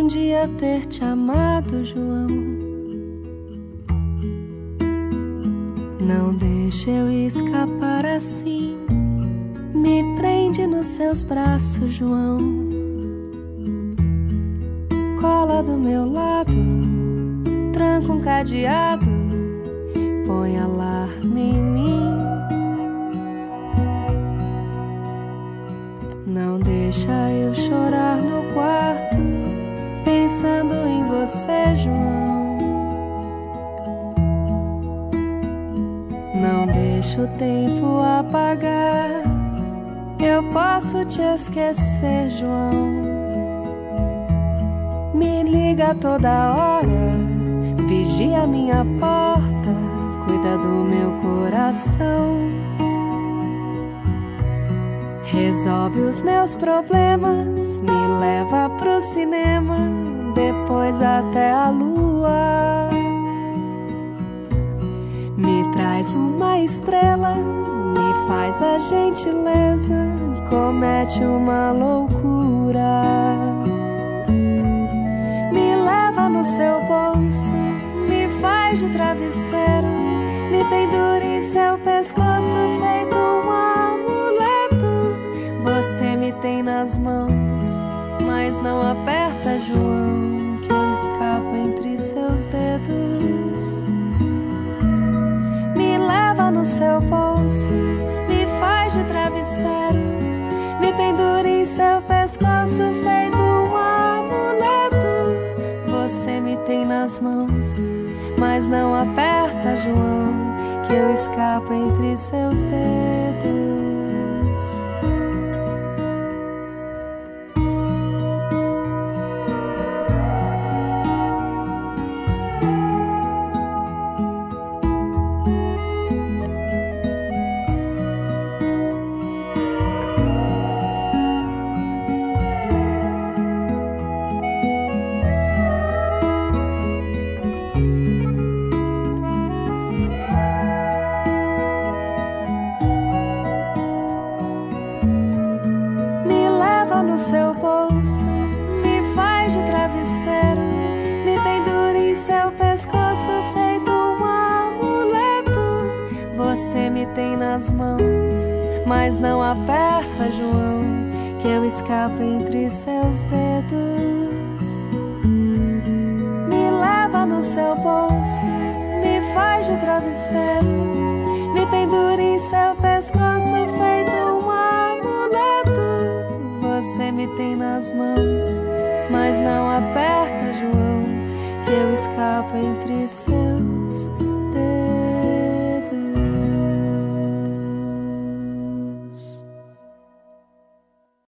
dia ter te amado, João. Não deixe eu escapar assim. Me prende nos seus braços, João. Cola do meu lado, tranca um cadeado, põe alarme em mim. Não deixa eu chorar no quarto, pensando em você, João. Não deixa o tempo apagar, eu posso te esquecer, João. Me liga toda hora, vigia minha porta, cuida do meu coração. Resolve os meus problemas, me leva pro cinema, depois até a lua. Me traz uma estrela, me faz a gentileza, comete uma loucura. Me leva no seu bolso, me faz de travesseiro, me pendura em seu pescoço feito um amuleto. Você me tem nas mãos, mas não aperta, João, que eu escapo entre seus dedos. Me leva no seu bolso, me faz de travesseiro, me pendura em seu pescoço feito um amuleto. Você me tem nas mãos, mas não aperta, João, que eu escapo entre seus dedos. No seu bolso, me faz de travesseiro, me pendura em seu pescoço feito um amuleto. Você me tem nas mãos, mas não aperta, João, que eu escapo entre seus dedos. Me leva no seu bolso, me faz de travesseiro, me pendura em seu pescoço feito um amuleto. Você me tem nas mãos, mas não aperta, João, que eu escapo entre seus